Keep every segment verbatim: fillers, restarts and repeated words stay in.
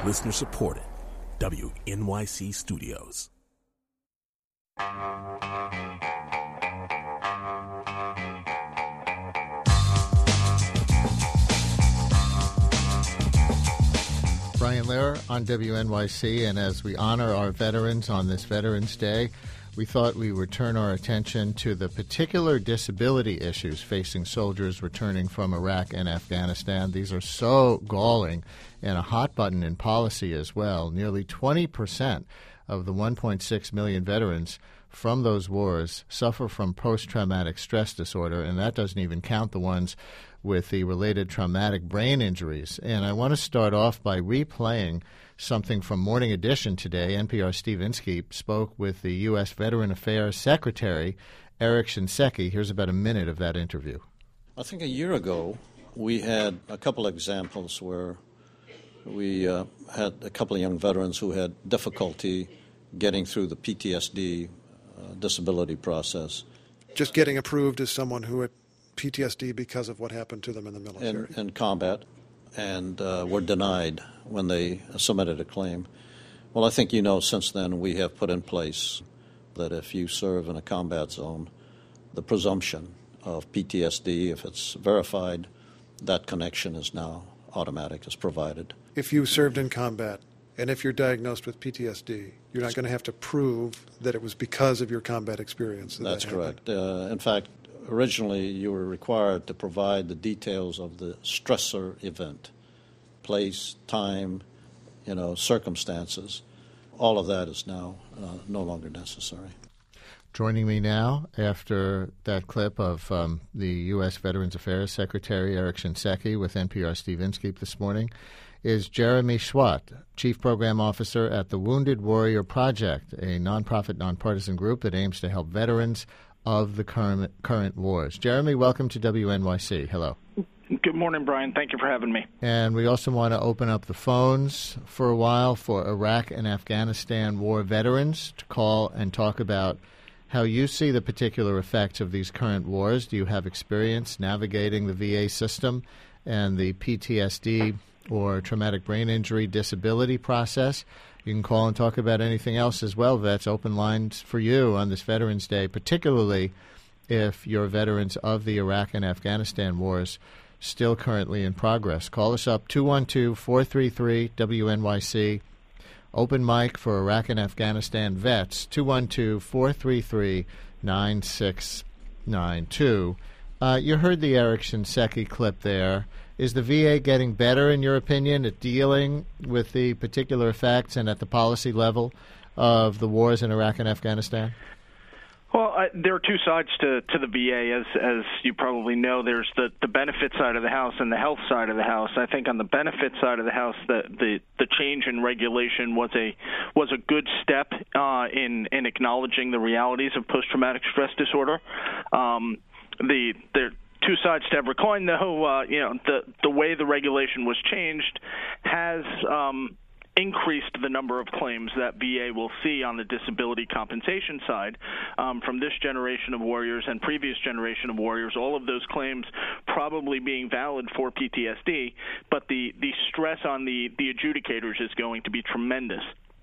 Listener supported. W N Y C Studios. Brian Lehrer on W N Y C, and as we honor our veterans on this Veterans Day, we thought we would turn our attention to the particular disability issues facing soldiers returning from Iraq and Afghanistan. These are so galling and a hot button in policy as well. Nearly twenty percent of the one point six million veterans from those wars suffer from post-traumatic stress disorder, and that doesn't even count the ones with the related traumatic brain injuries. And I want to start off by replaying something from Morning Edition today. N P R's Steve Inskeep spoke with the U S Veteran Affairs Secretary, Eric Shinseki. Here's about a minute of that interview. I think a year ago we had a couple of examples where we uh, had a couple of young veterans who had difficulty getting through the P T S D uh, disability process. Just getting approved as someone who had P T S D because of what happened to them in the military. In, in combat, and uh, were denied when they submitted a claim. Well, I think you know since then we have put in place that if you serve in a combat zone, the presumption of P T S D, if it's verified, that connection is now automatic, is provided. If you served in combat, and if you're diagnosed with P T S D, you're not going to have to prove that it was because of your combat experience that That's that correct. Uh, in fact, originally you were required to provide the details of the stressor event, place, time, you know, circumstances. All of that is now uh, no longer necessary. Joining me now, after that clip of um, the U S Veterans Affairs Secretary Eric Shinseki with N P R's Steve Inskeep this morning, is Jeremy Schwat, Chief Program Officer at the Wounded Warrior Project, a nonprofit, nonpartisan group that aims to help veterans of the current, current wars. Jeremy, welcome to W N Y C. Hello. Good morning, Brian. Thank you for having me. And we also want to open up the phones for a while for Iraq and Afghanistan war veterans to call and talk about how you see the particular effects of these current wars. Do you have experience navigating the V A system and the P T S D or traumatic brain injury disability process? You can call and talk about anything else as well, Vets. Open lines for you on this Veterans Day, particularly if you're veterans of the Iraq and Afghanistan wars still currently in progress. Call us up, two one two, four three three, W N Y C. Open mic for Iraq and Afghanistan vets, two one two, four three three, nine six nine two. Uh, you heard the Eric Shinseki clip there. Is the V A getting better, in your opinion, at dealing with the particular effects and at the policy level of the wars in Iraq and Afghanistan? Well, I, there are two sides to, to the V A, as as you probably know. There's the, the benefit side of the house and the health side of the house. I think on the benefit side of the house, the the, the change in regulation was a was a good step uh, in in acknowledging the realities of post-traumatic stress disorder. Um, the there. Two sides to every coin, though. Uh, you know, the the way the regulation was changed has um, increased the number of claims that V A will see on the disability compensation side um, from this generation of warriors and previous generation of warriors. All of those claims probably being valid for P T S D, but the the stress on the the adjudicators is going to be tremendous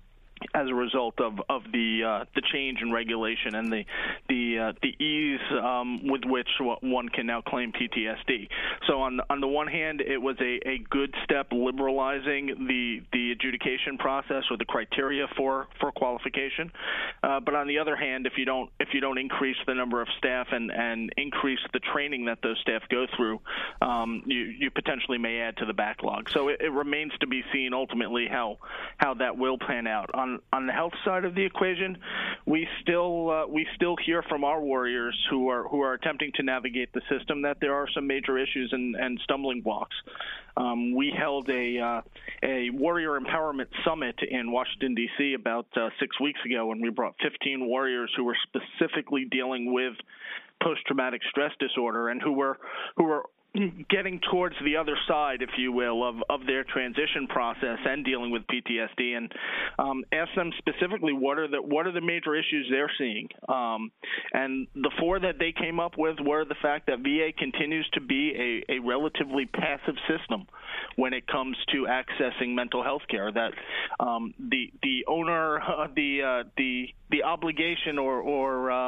as a result of of the uh, the change in regulation and the the uh, the ease um, with which one can now claim P T S D. So on on the one hand, it was a, a good step liberalizing the the adjudication process or the criteria for for qualification. Uh, but on the other hand, if you don't if you don't increase the number of staff and, and increase the training that those staff go through, um, you you potentially may add to the backlog. So it, it remains to be seen ultimately how how that will pan out. On on the health side of the equation, we still uh, we still hear from our warriors who are who are attempting to navigate the system that there are some major issues and, and stumbling blocks. Um, we held a uh, a warrior empowerment summit in Washington D C about uh, six weeks ago, and we brought fifteen warriors who were specifically dealing with post-traumatic stress disorder and who were who were getting towards the other side, if you will, of, of their transition process and dealing with P T S D, and um, ask them specifically what are the what are the major issues they're seeing. Um, and the four that they came up with were the fact that V A continues to be a, a relatively passive system when it comes to accessing mental health care. That um, the the owner, uh, the uh, the the obligation or or uh,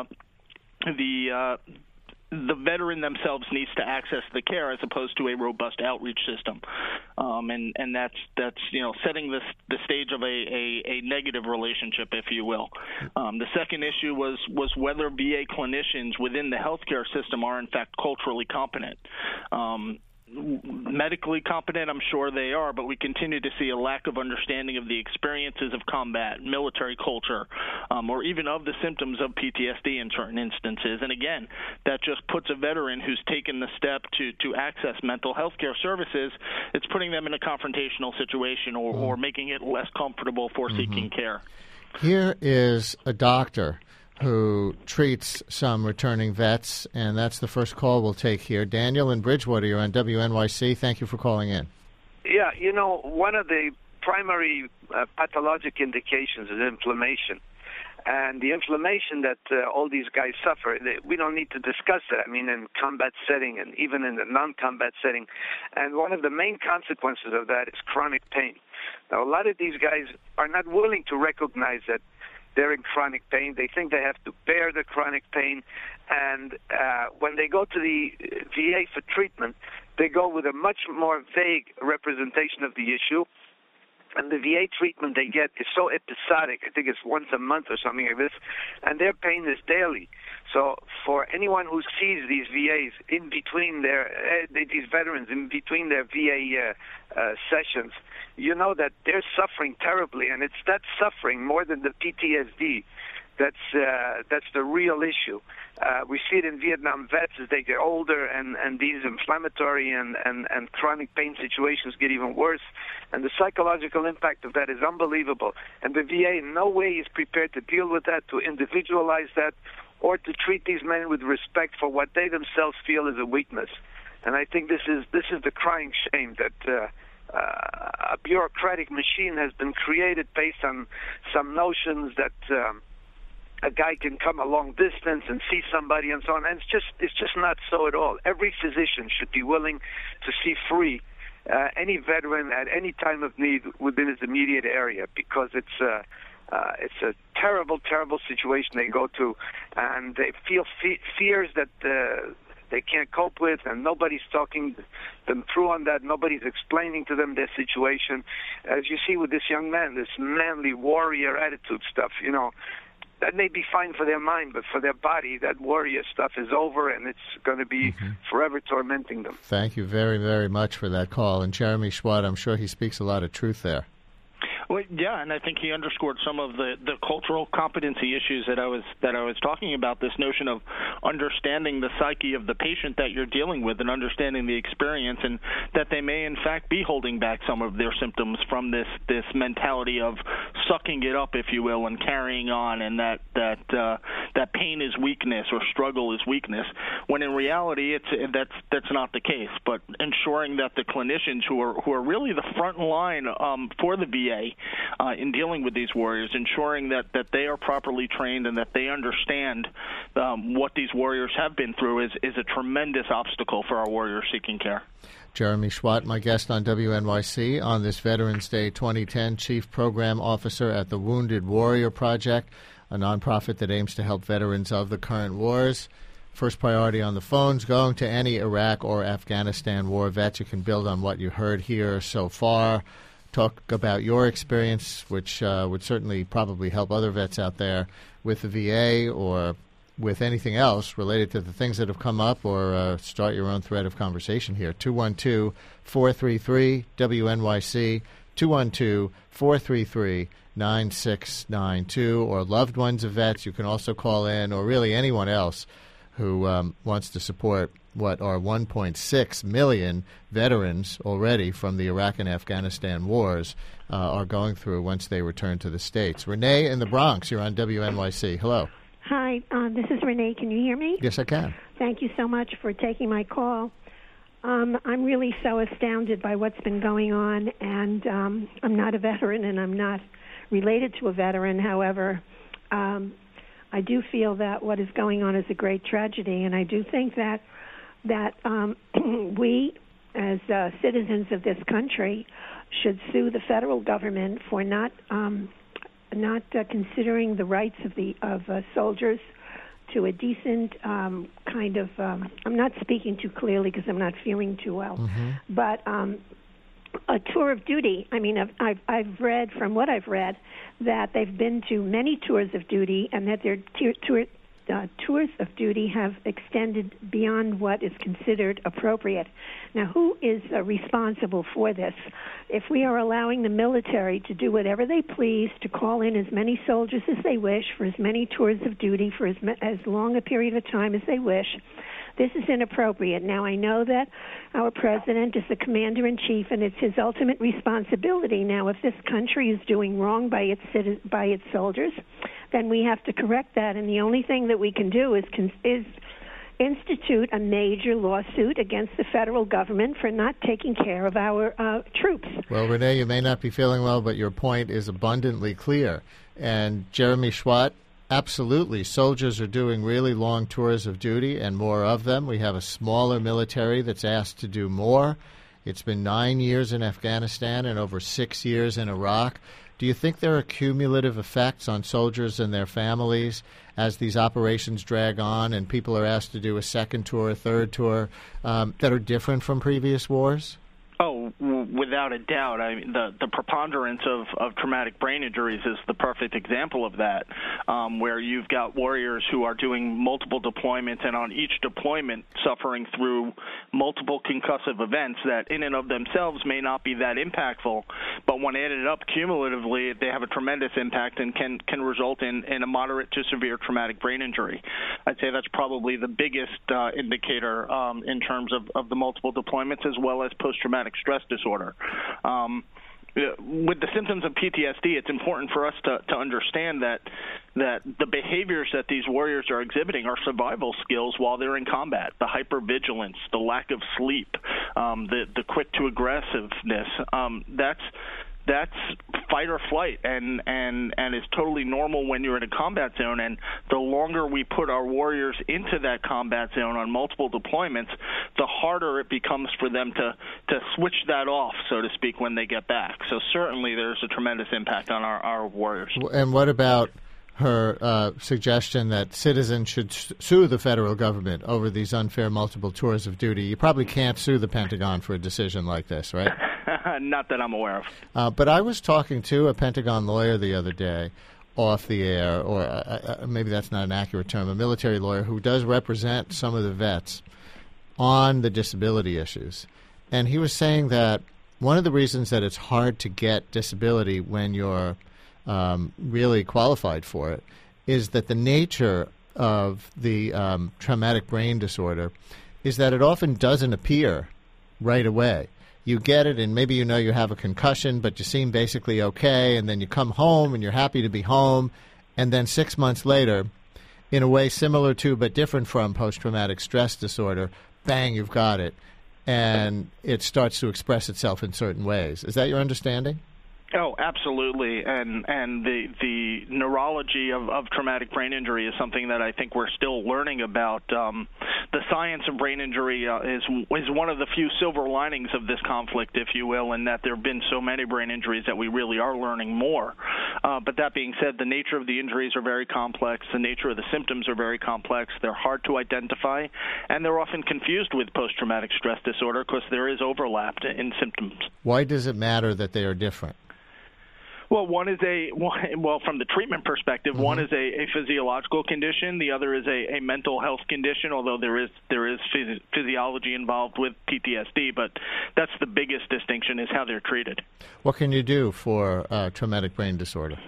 the uh, the veteran themselves needs to access the care as opposed to a robust outreach system, um, and and that's that's you know setting this the stage of a, a, a negative relationship, if you will. Um, the second issue was was whether V A clinicians within the healthcare system are in fact culturally competent. Um, medically competent, I'm sure they are, but we continue to see a lack of understanding of the experiences of combat, military culture, um, or even of the symptoms of P T S D in certain instances. And again, that just puts a veteran who's taken the step to, to access mental health care services, it's putting them in a confrontational situation or, mm-hmm. or making it less comfortable for mm-hmm. seeking care. Here is a doctor who treats some returning vets, and that's the first call we'll take here. Daniel in Bridgewater, you're on W N Y C. Thank you for calling in. Yeah, you know, one of the primary uh, pathologic indications is inflammation. And the inflammation that uh, all these guys suffer, they, we don't need to discuss it. I mean, in combat setting and even in the non-combat setting. And one of the main consequences of that is chronic pain. Now, a lot of these guys are not willing to recognize that they're in chronic pain. They think they have to bear the chronic pain. And uh, when they go to the V A for treatment, they go with a much more vague representation of the issue. And the V A treatment they get is so episodic. I think it's once a month or something like this. And their pain is daily. So for anyone who sees these V As in between their, uh, these veterans in between their V A uh, uh, sessions, you know that they're suffering terribly. And it's that suffering more than the P T S D that's uh, that's the real issue. Uh, we see it in Vietnam vets as they get older, and, and these inflammatory and, and, and chronic pain situations get even worse. And the psychological impact of that is unbelievable. And the V A in no way is prepared to deal with that, to individualize that, or to treat these men with respect for what they themselves feel is a weakness. And I think this is this is the crying shame that uh, uh, a bureaucratic machine has been created based on some notions that um, a guy can come a long distance and see somebody and so on. And it's just it's just not so at all. Every physician should be willing to see free uh, any veteran at any time of need within his immediate area, because it's uh, uh, it's a terrible, terrible situation they go to, and they feel fe- fears that uh, they can't cope with, and nobody's talking them through on that. Nobody's explaining to them their situation. As you see with this young man, this manly warrior attitude stuff, you know, that may be fine for their mind, but for their body, that warrior stuff is over, and it's going to be mm-hmm. forever tormenting them. Thank you very, very much for that call. And Jeremy Schwad, I'm sure he speaks a lot of truth there. Well, yeah, and I think he underscored some of the, the cultural competency issues that I was that I was talking about. This notion of understanding the psyche of the patient that you're dealing with, and understanding the experience, and that they may in fact be holding back some of their symptoms from this this mentality of sucking it up, if you will, and carrying on, and that that uh, that pain is weakness or struggle is weakness. When in reality, it's that's that's not the case. But ensuring that the clinicians who are who are really the front line um, for the V A. Uh, in dealing with these warriors, ensuring that, that they are properly trained and that they understand um, what these warriors have been through is, is a tremendous obstacle for our warriors seeking care. Jeremy Schwat, my guest on W N Y C on this Veterans Day twenty ten, Chief Program Officer at the Wounded Warrior Project, a nonprofit that aims to help veterans of the current wars. First priority on the phones, going to any Iraq or Afghanistan war vets. You can build on what you heard here so far. Talk about your experience, which uh, would certainly probably help other vets out there with the V A or with anything else related to the things that have come up, or uh, start your own thread of conversation here. two one two, four three three, W N Y C, two one two, four three three, nine six nine two, or loved ones of vets. You can also call in, or really anyone else who um, wants to support what are one point six million veterans already from the Iraq and Afghanistan wars uh, are going through once they return to the States. Renee in the Bronx, you're on W N Y C. Hello. Hi, uh, this is Renee. Can you hear me? Yes, I can. Thank you so much for taking my call. Um, I'm really so astounded by what's been going on, and um, I'm not a veteran, and I'm not related to a veteran. However, um, I do feel that what is going on is a great tragedy, and I do think that that um, we, as uh, citizens of this country, should sue the federal government for not um, not uh, considering the rights of the of uh, soldiers to a decent um, kind of, um, I'm not speaking too clearly because I'm not feeling too well, mm-hmm. but um, a tour of duty. I mean, I've, I've, I've read, from what I've read, that they've been to many tours of duty and that their t- tour, uh, tours of duty have extended beyond what is considered appropriate. Now, who is uh, responsible for this? If we are allowing the military to do whatever they please, to call in as many soldiers as they wish for as many tours of duty for as, as long a period of time as they wish, this is inappropriate. Now, I know that our president is the commander-in-chief, and it's his ultimate responsibility. Now, if this country is doing wrong by its by its soldiers, then we have to correct that. And the only thing that we can do is is institute a major lawsuit against the federal government for not taking care of our uh, troops. Well, Renee, you may not be feeling well, but your point is abundantly clear. And Jeremy Schwatt, absolutely. Soldiers are doing really long tours of duty and more of them. We have a smaller military that's asked to do more. It's been nine years in Afghanistan and over six years in Iraq. Do you think there are cumulative effects on soldiers and their families as these operations drag on and people are asked to do a second tour, a third tour, um, that are different from previous wars? Oh, w- without a doubt. I mean, the, the preponderance of, of traumatic brain injuries is the perfect example of that, um, where you've got warriors who are doing multiple deployments and on each deployment suffering through multiple concussive events that in and of themselves may not be that impactful, but when added up cumulatively, they have a tremendous impact and can, can result in, in a moderate to severe traumatic brain injury. I'd say that's probably the biggest uh, indicator um, in terms of, of the multiple deployments as well as post-traumatic stress disorder. Um, with the symptoms of P T S D, it's important for us to, to understand that that the behaviors that these warriors are exhibiting are survival skills while they're in combat. The hypervigilance, the lack of sleep, um, the the quick to aggressiveness. Um, that's That's fight or flight, and, and, and is totally normal when you're in a combat zone. And the longer we put our warriors into that combat zone on multiple deployments, the harder it becomes for them to, to switch that off, so to speak, when they get back. So certainly there's a tremendous impact on our, our warriors. And what about her uh, suggestion that citizens should sue the federal government over these unfair multiple tours of duty? You probably can't sue the Pentagon for a decision like this, right? Not that I'm aware of. Uh, but I was talking to a Pentagon lawyer the other day off the air, or uh, uh, maybe that's not an accurate term, a military lawyer who does represent some of the vets on the disability issues. And he was saying that one of the reasons that it's hard to get disability when you're um, really qualified for it is that the nature of the um, traumatic brain disorder is that it often doesn't appear right away. You get it, and maybe you know you have a concussion, but you seem basically okay, and then you come home, and you're happy to be home, and then six months later, in a way similar to but different from post-traumatic stress disorder, bang, you've got it, and it starts to express itself in certain ways. Is that your understanding? Oh, absolutely, and and the the neurology of, of traumatic brain injury is something that I think we're still learning about. Um, the science of brain injury uh, is is one of the few silver linings of this conflict, if you will, in that there have been so many brain injuries that we really are learning more. Uh, but that being said, the nature of the injuries are very complex. The nature of the symptoms are very complex. They're hard to identify, and they're often confused with post-traumatic stress disorder because there is overlap in symptoms. Why does it matter that they are different? Well, one is a well, from the treatment perspective, mm-hmm. one is a, a physiological condition. The other is a, a mental health condition, although there is there is phys- physiology involved with P T S D. But that's the biggest distinction is how they're treated. What can you do for uh, traumatic brain disorder?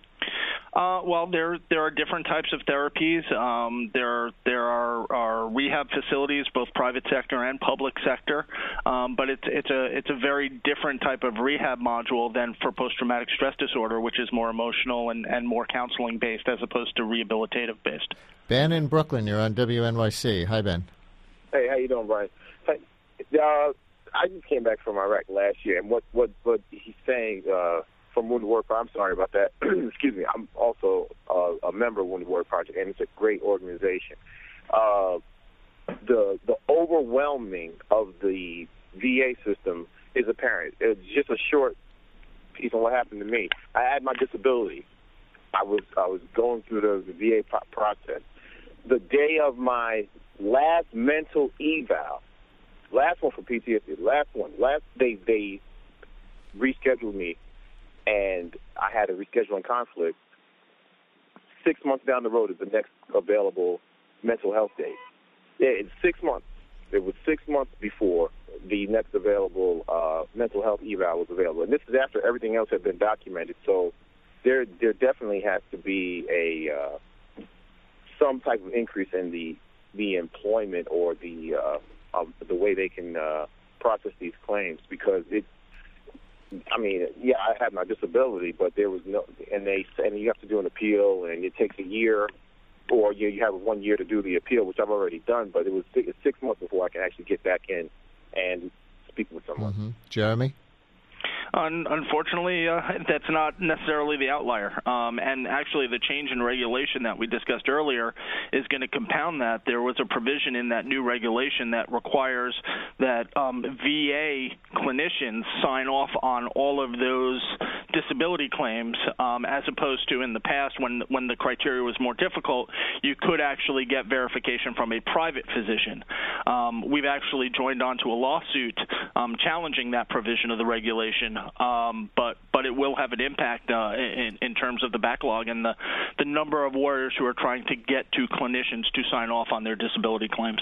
Uh, well, there there are different types of therapies. Um, there there are, are rehab facilities, both private sector and public sector. Um, but it's it's a it's a very different type of rehab module than for post-traumatic stress disorder, which is more emotional and, and more counseling based as opposed to rehabilitative based. Ben in Brooklyn, you're on W N Y C. Hi, Ben. Hey, how you doing, Brian? Hey, Uh, I just came back from Iraq last year, and what what, what he's saying uh, from Wounded Warrior Project, I'm sorry about that. Excuse me. I'm also uh, a member of Wounded Warrior Project, and it's a great organization. Uh, the the overwhelming of the V A system is apparent. It's just a short piece on what happened to me. I had my disability. I was I was going through the, the V A pro- process. The day of my last mental eval, last one for P T S D, last one, last they they rescheduled me, and I had a rescheduling conflict. Six months down the road is the next available mental health date. Yeah, it's six months. It was six months before the next available uh, mental health eval was available, and this is after everything else had been documented. So there, there definitely has to be a uh, some type of increase in the the employment or the uh, um, the way they can uh, process these claims, because it. I mean, yeah, I had my disability, but there was no, and they and you have to do an appeal, and it takes a year, or you you have one year to do the appeal, which I've already done. But it was six, six months before I can actually get back in and speak with someone. Mm-hmm. Jeremy? Un- unfortunately, uh, that's not necessarily the outlier. Um, and actually, the change in regulation that we discussed earlier is going to compound that. There was a provision in that new regulation that requires that um, V A clinicians sign off on all of those disability claims, um, as opposed to in the past when, when the criteria was more difficult, you could actually get verification from a private physician. Um, we've actually joined onto a lawsuit um, challenging that provision of the regulation. Um, but but it will have an impact uh, in, in terms of the backlog and the, the number of warriors who are trying to get to clinicians to sign off on their disability claims.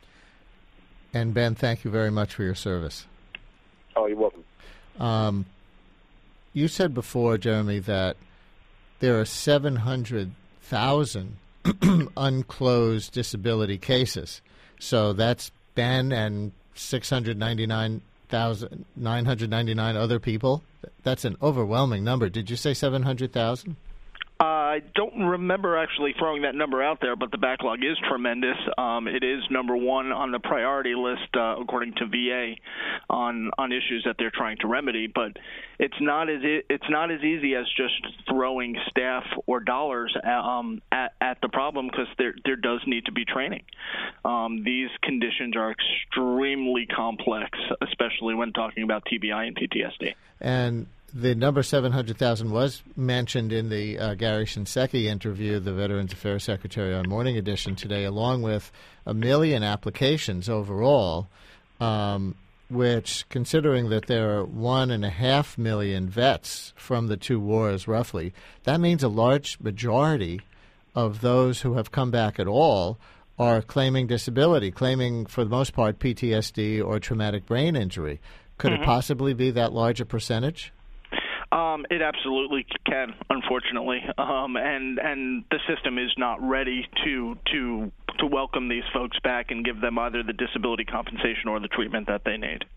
And Ben, thank you very much for your service. Oh, you're welcome. Um, you said before, Jeremy, that there are seven hundred thousand unclosed disability cases. So that's Ben and six hundred ninety-nine thousand nine hundred ninety-nine other people. That's an overwhelming number. Did you say seven hundred thousand? I don't remember actually throwing that number out there, but the backlog is tremendous. Um, it is number one on the priority list, uh, according to V A, on on issues that they're trying to remedy. But it's not as it's not as easy as just throwing staff or dollars at, um, at, at the problem, because there there does need to be training. Um, these conditions are extremely complex, especially when talking about T B I and P T S D. And the number seven hundred thousand was mentioned in the uh, Gary Shinseki interview, the Veterans Affairs Secretary on Morning Edition today, along with a million applications overall, um, which, considering that there are one and a half million vets from the two wars, roughly, that means a large majority of those who have come back at all are claiming disability, claiming, for the most part, P T S D or traumatic brain injury. Could mm-hmm. it possibly be that large a percentage? Um, it absolutely can, unfortunately, um, and and the system is not ready to to to welcome these folks back and give them either the disability compensation or the treatment that they need.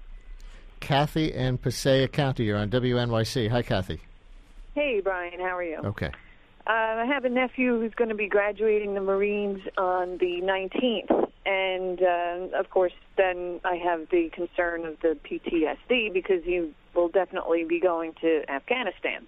Kathy in Passaic County, you're on W N Y C. Hi, Kathy. Hey, Brian, how are you? Okay. Uh, I have a nephew who's going to be graduating the Marines on the nineteenth, and uh, of course, then I have the concern of the P T S D because you will definitely be going to Afghanistan.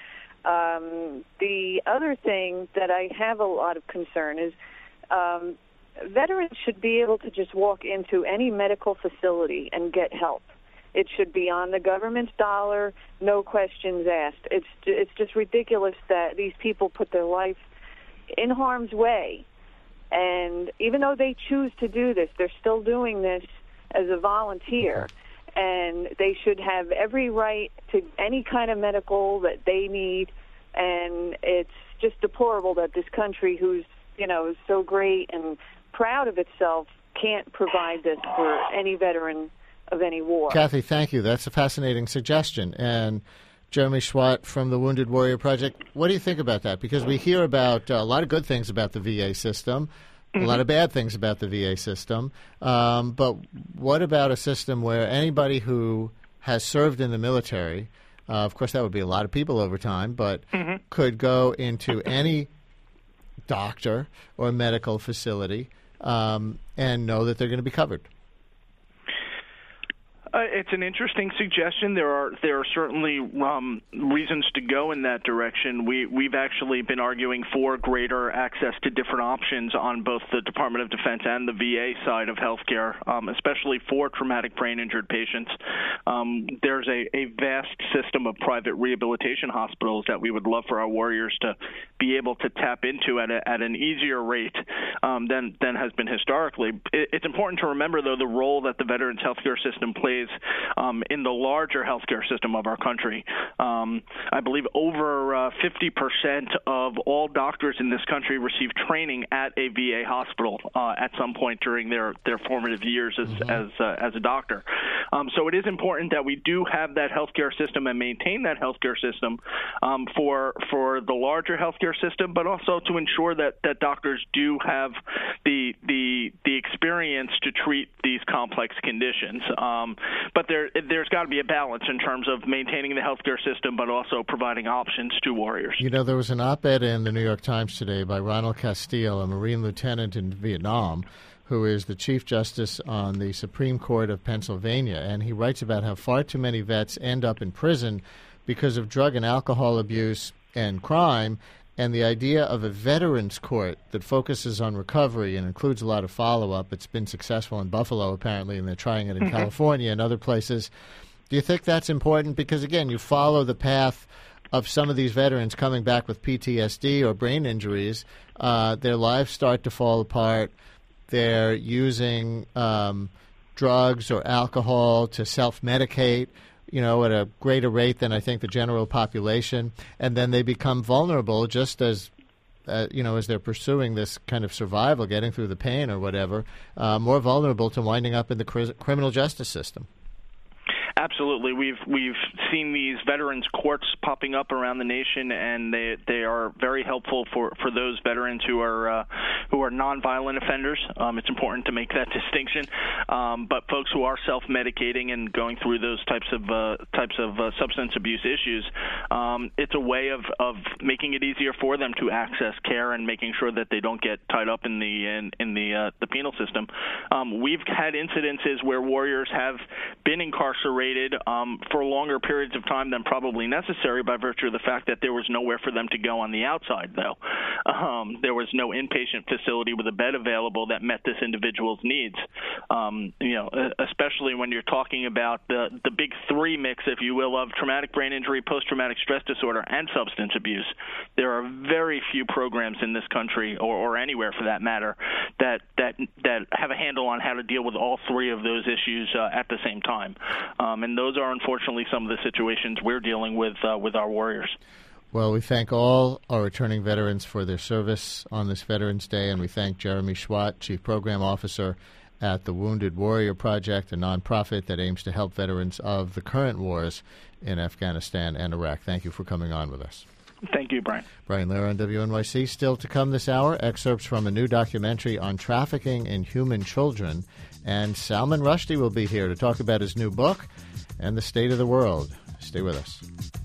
Um, the other thing that I have a lot of concern is um, veterans should be able to just walk into any medical facility and get help. It should be on the government's dollar, no questions asked. It's it's just ridiculous that these people put their life in harm's way. And even though they choose to do this, they're still doing this as a volunteer. And they should have every right to any kind of medical that they need. And it's just deplorable that this country, who's, you know, so great and proud of itself, can't provide this for any veteran of any war. Kathy, thank you. That's a fascinating suggestion. And Jeremy Schwatt from the Wounded Warrior Project, what do you think about that? Because we hear about uh, a lot of good things about the V A system, mm-hmm. a lot of bad things about the V A system. Um, but what about a system where anybody who has served in the military, uh, of course that would be a lot of people over time, but mm-hmm. could go into any doctor or medical facility um, and know that they're going to be covered? Uh, it's an interesting suggestion. There are there are certainly um, reasons to go in that direction. We we've actually been arguing for greater access to different options on both the Department of Defense and the V A side of healthcare, um, especially for traumatic brain injured patients. Um, there's a, a vast system of private rehabilitation hospitals that we would love for our warriors to be able to tap into at a, at an easier rate um, than than has been historically. It, it's important to remember, though, the role that the Veterans Healthcare System plays um, in the larger healthcare system of our country. Um, I believe over uh, fifty percent of all doctors in this country receive training at a V A hospital uh, at some point during their, their formative years as mm-hmm. as uh, as a doctor. Um, so it is important that we do have that healthcare system and maintain that healthcare system um, for for the larger healthcare system, but also to ensure that, that doctors do have the the the experience to treat these complex conditions. Um, but there there's got to be a balance in terms of maintaining the healthcare system, but also providing options to warriors. You know, there was an op-ed in the New York Times today by Ronald Castile, a Marine lieutenant in Vietnam, who is the Chief Justice on the Supreme Court of Pennsylvania, and he writes about how far too many vets end up in prison because of drug and alcohol abuse and crime, and the idea of a veterans court that focuses on recovery and includes a lot of follow-up. It's been successful in Buffalo, apparently, and they're trying it in mm-hmm. California and other places. Do you think that's important? Because, again, you follow the path of some of these veterans coming back with P T S D or brain injuries. Uh, their lives start to fall apart. They're using um, drugs or alcohol to self-medicate, you know, at a greater rate than I think the general population, and then they become vulnerable just as, uh, you know, as they're pursuing this kind of survival, getting through the pain or whatever, uh, more vulnerable to winding up in the cri- criminal justice system. Absolutely. We've we've seen these veterans courts popping up around the nation, and they they are very helpful for, for those veterans who are uh, who are nonviolent offenders. Um, it's important to make that distinction. Um, but folks who are self-medicating and going through those types of uh, types of uh, substance abuse issues, um, it's a way of, of making it easier for them to access care and making sure that they don't get tied up in the in, in the uh, the penal system. Um, we've had incidences where warriors have been incarcerated Um, for longer periods of time than probably necessary by virtue of the fact that there was nowhere for them to go on the outside, though. Um, there was no inpatient facility with a bed available that met this individual's needs. Um, you know, especially when you're talking about the, the big three mix, if you will, of traumatic brain injury, post-traumatic stress disorder, and substance abuse. There are very few programs in this country, or, or anywhere for that matter, that, that, that have a handle on how to deal with all three of those issues uh, at the same time. Um, and those are unfortunately some of the situations we're dealing with uh, with our warriors. Well, we thank all our returning veterans for their service on this Veterans Day, and we thank Jeremy Schwatt, Chief Program Officer at the Wounded Warrior Project, a nonprofit that aims to help veterans of the current wars in Afghanistan and Iraq. Thank you for coming on with us. Thank you, Brian. Brian Lehrer on W N Y C. Still to come this hour, excerpts from a new documentary on trafficking in human children. And Salman Rushdie will be here to talk about his new book and the state of the world. Stay with us.